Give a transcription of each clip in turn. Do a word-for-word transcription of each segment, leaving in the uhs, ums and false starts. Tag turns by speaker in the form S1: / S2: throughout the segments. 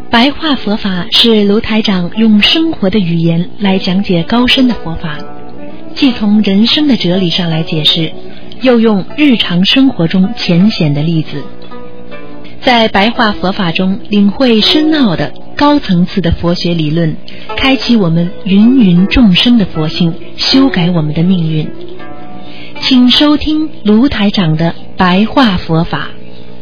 S1: 白话佛法是卢台长用生活的语言来讲解高深的佛法，既从人生的哲理上来解释，又用日常生活中浅显的例子，在白话佛法中领会深奥的高层次的佛学理论，开启我们芸芸众生的佛性，修改我们的命运。请收听卢台长的白话佛法。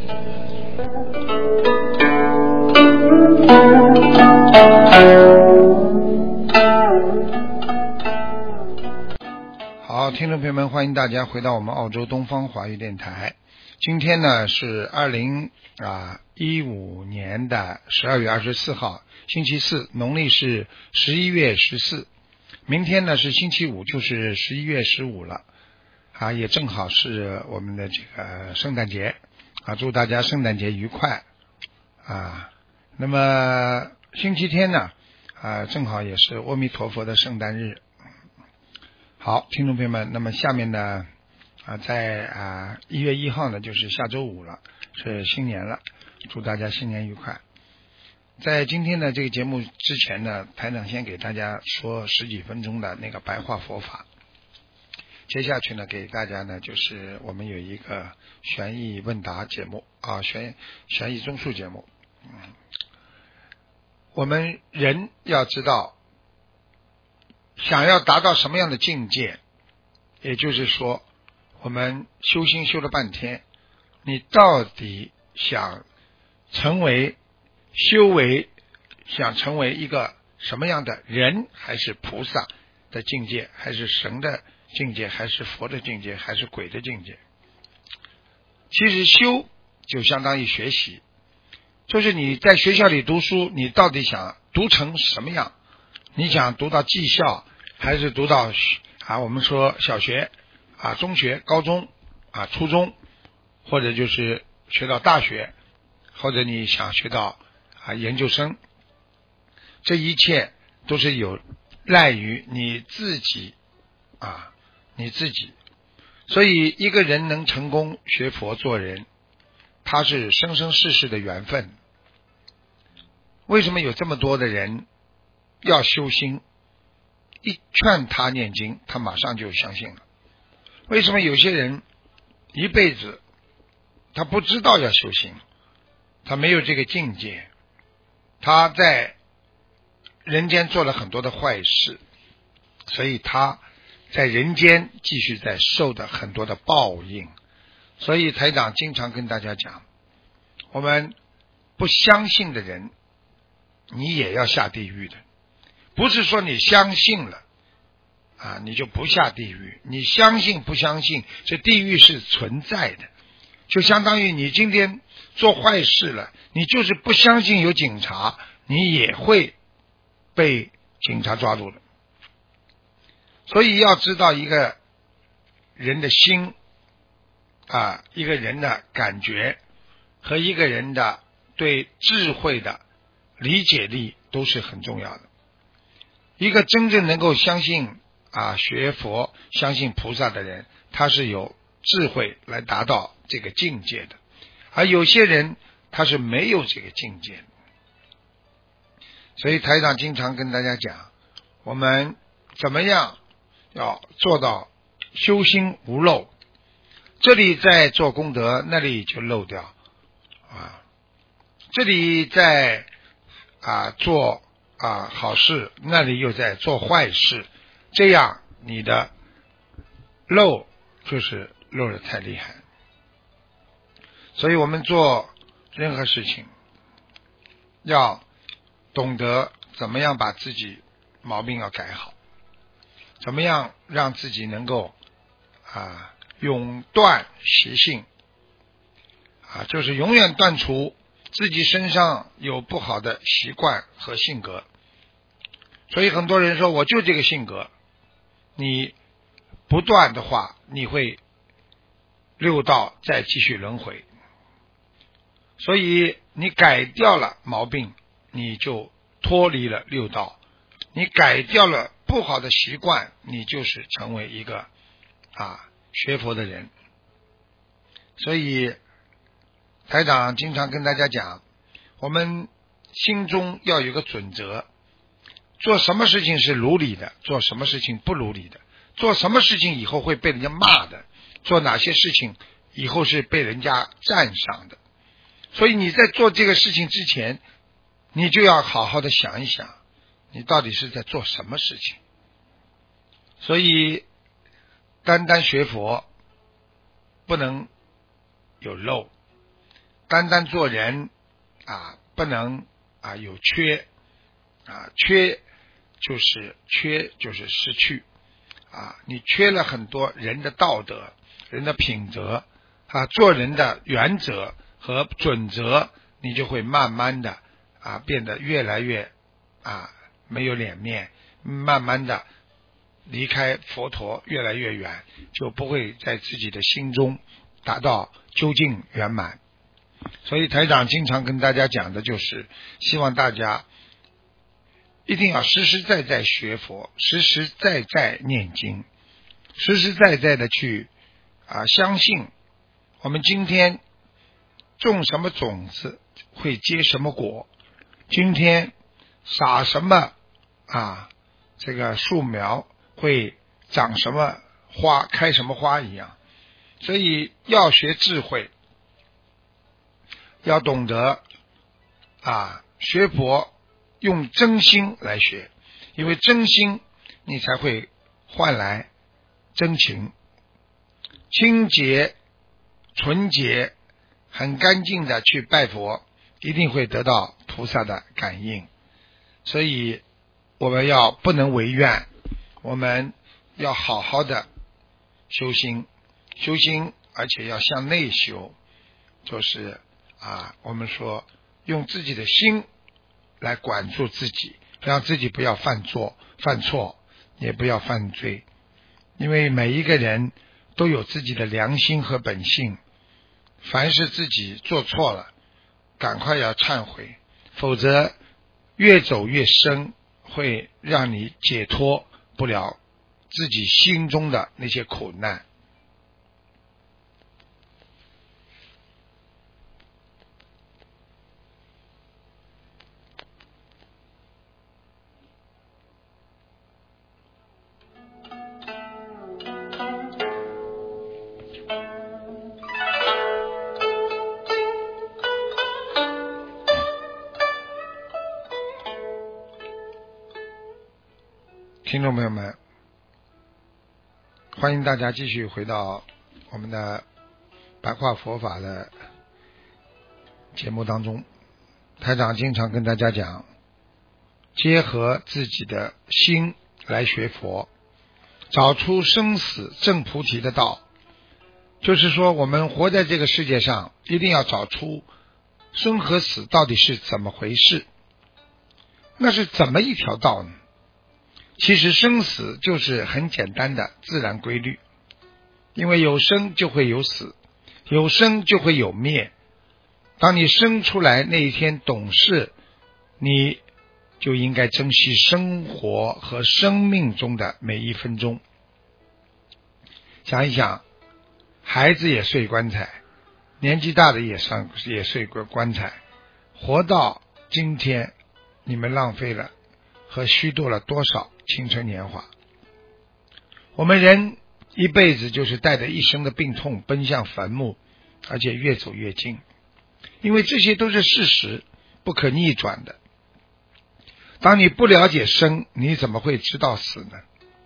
S2: 好，听众朋友们，欢迎大家回到我们澳洲东方华语电台。今天呢是二零啊一五年的十二月二十四号，星期四，农历是十一月十四。明天呢是星期五，就是十一月十五了啊，也正好是我们的这个圣诞节啊，祝大家圣诞节愉快啊。那么星期天呢啊，正好也是阿弥陀佛的圣诞日。好，听众朋友们，那么下面呢啊，在啊一月一号呢，就是下周五了，是新年了，祝大家新年愉快。在今天的这个节目之前呢，台长先给大家说十几分钟的那个白话佛法。接下去呢，给大家呢就是我们有一个悬疑问答节目啊，悬悬疑综述节目。嗯，我们人要知道，想要达到什么样的境界，也就是说我们修心修了半天，你到底想成为修为想成为一个什么样的人，还是菩萨的境界，还是神的境界，还是佛的境界，还是鬼的境界。其实修就相当于学习，就是你在学校里读书，你到底想读成什么样，你想读到技校，还是读到啊我们说小学啊中学高中啊初中，或者就是学到大学，或者你想学到啊研究生，这一切都是有赖于你自己啊你自己。所以一个人能成功学佛做人，他是生生世世的缘分。为什么有这么多的人要修心，一劝他念经，他马上就相信了？为什么有些人一辈子他不知道要修心，他没有这个境界，他在人间做了很多的坏事，所以他在人间继续在受的很多的报应。所以台长经常跟大家讲，我们不相信的人你也要下地狱的，不是说你相信了啊你就不下地狱，你相信不相信，这地狱是存在的。就相当于你今天做坏事了，你就是不相信有警察，你也会被警察抓住的。所以要知道一个人的心啊，一个人的感觉和一个人的对智慧的理解力都是很重要的。一个真正能够相信啊学佛相信菩萨的人，他是有智慧来达到这个境界的，而有些人他是没有这个境界的。所以台长经常跟大家讲，我们怎么样要做到修心无漏，这里在做功德，那里就漏掉啊，这里在啊做啊好事，那里又在做坏事，这样你的漏就是漏得太厉害。所以我们做任何事情要懂得怎么样把自己毛病要改好，怎么样让自己能够啊永断习性啊，就是永远断除自己身上有不好的习惯和性格。所以很多人说我就这个性格，你不断的话，你会六道再继续轮回。所以你改掉了毛病，你就脱离了六道，你改掉了不好的习惯，你就是成为一个啊学佛的人。所以台长经常跟大家讲，我们心中要有个准则，做什么事情是如理的，做什么事情不如理的，做什么事情以后会被人家骂的，做哪些事情以后是被人家赞赏的。所以你在做这个事情之前，你就要好好的想一想，你到底是在做什么事情。所以单单学佛不能有漏，单单做人啊不能啊有缺啊，缺就是缺就是失去啊，你缺了很多人的道德、人的品德啊，做人的原则和准则，你就会慢慢的啊变得越来越啊没有脸面，慢慢的离开佛陀越来越远，就不会在自己的心中达到究竟圆满。所以台长经常跟大家讲的就是，希望大家一定要实实在在学佛，实实在在念经，实实在在的去啊相信我们今天种什么种子会结什么果，今天撒什么啊这个树苗会长什么花，开什么花一样。所以要学智慧，要懂得啊学佛用真心来学，因为真心你才会换来真情，清洁纯洁很干净的去拜佛，一定会得到菩萨的感应。所以我们要不能违愿，我们要好好的修心，修心而且要向内修，就是啊我们说用自己的心来管住自己，让自己不要犯错犯错也不要犯罪。因为每一个人都有自己的良心和本性，凡是自己做错了赶快要忏悔，否则越走越深，会让你解脱不了自己心中的那些苦难。听众朋友们，欢迎大家继续回到我们的白话佛法的节目当中。台长经常跟大家讲，结合自己的心来学佛，找出生死证菩提的道。就是说我们活在这个世界上，一定要找出生和死到底是怎么回事，那是怎么一条道呢？其实生死就是很简单的自然规律，因为有生就会有死，有生就会有灭。当你生出来那一天懂事，你就应该珍惜生活和生命中的每一分钟。想一想，孩子也睡棺材，年纪大的也上也睡过棺材，活到今天，你们浪费了和虚度了多少青春年华。我们人一辈子就是带着一生的病痛奔向坟墓，而且越走越近，因为这些都是事实，不可逆转的。当你不了解生，你怎么会知道死呢？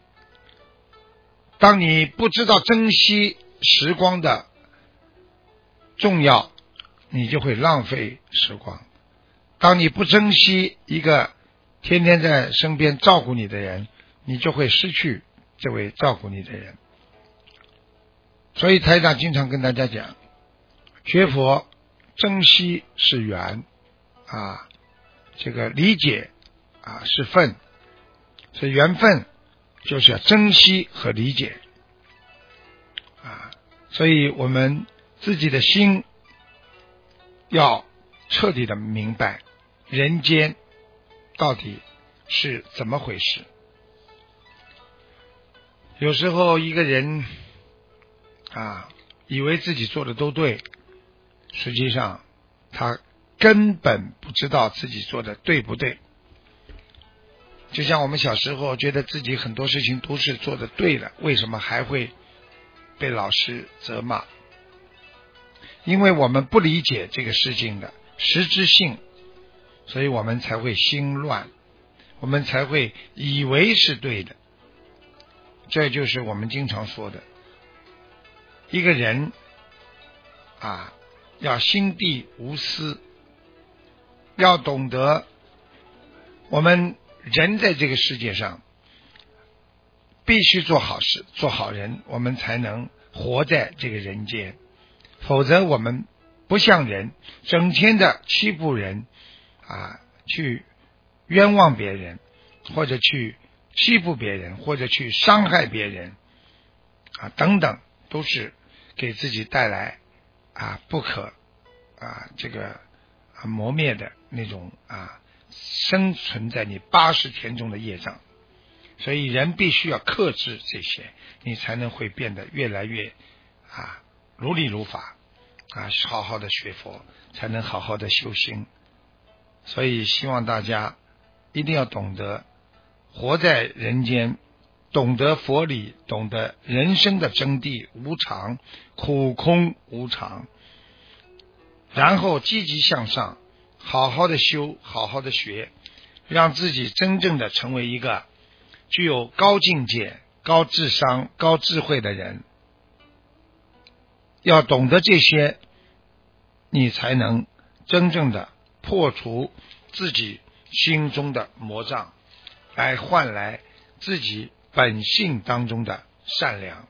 S2: 当你不知道珍惜时光的重要，你就会浪费时光。当你不珍惜一个天天在身边照顾你的人，你就会失去这位照顾你的人。所以台长经常跟大家讲，学佛珍惜是缘啊，这个理解啊是分，所以缘分就是要珍惜和理解啊，所以我们自己的心要彻底的明白人间到底是怎么回事。有时候一个人啊以为自己做的都对，实际上他根本不知道自己做的对不对。就像我们小时候觉得自己很多事情都是做的对的，为什么还会被老师责骂？因为我们不理解这个事情的实质性，所以我们才会心乱，我们才会以为是对的。这就是我们经常说的，一个人啊，要心地无私，要懂得我们人在这个世界上必须做好事，做好人，我们才能活在这个人间。否则我们不像人，整天的欺负人啊，去冤枉别人，或者去欺负别人，或者去伤害别人啊，等等，都是给自己带来啊不可啊这个啊磨灭的那种啊生存在你八十田中的业障。所以人必须要克制这些，你才能会变得越来越啊如理如法啊，好好的学佛，才能好好的修心。所以希望大家一定要懂得活在人间，懂得佛理，懂得人生的真谛无常，苦空无常，然后积极向上，好好的修，好好的学，让自己真正的成为一个具有高境界、高智商、高智慧的人。要懂得这些，你才能真正的破除自己心中的魔障，来换来自己本性当中的善良。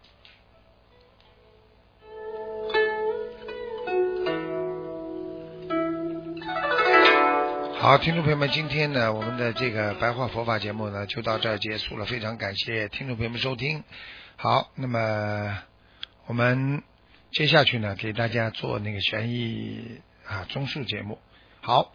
S2: 好，听众朋友们，今天呢，我们的这个白话佛法节目呢就到这儿结束了，非常感谢听众朋友们收听。好，那么我们接下去呢，给大家做那个悬疑啊综述节目。好，